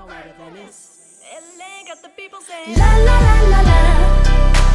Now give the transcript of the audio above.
my word of Venice. LA got the people saying la la la la la.